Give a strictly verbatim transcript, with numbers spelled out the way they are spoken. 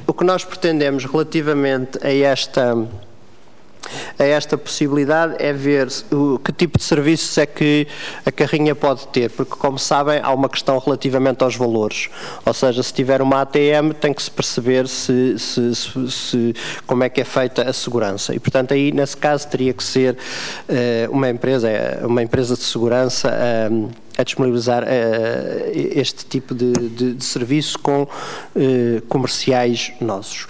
o que nós pretendemos relativamente a esta, a esta possibilidade é ver o, que tipo de serviços é que a carrinha pode ter, porque, como sabem, há uma questão relativamente aos valores. Ou seja, se tiver uma A T M, tem que se perceber se, se, se, se, como é que é feita a segurança. E, portanto, aí, nesse caso, teria que ser uh, uma empresa, uma empresa de segurança uh, a disponibilizar uh, este tipo de, de, de serviço com uh, comerciais nossos.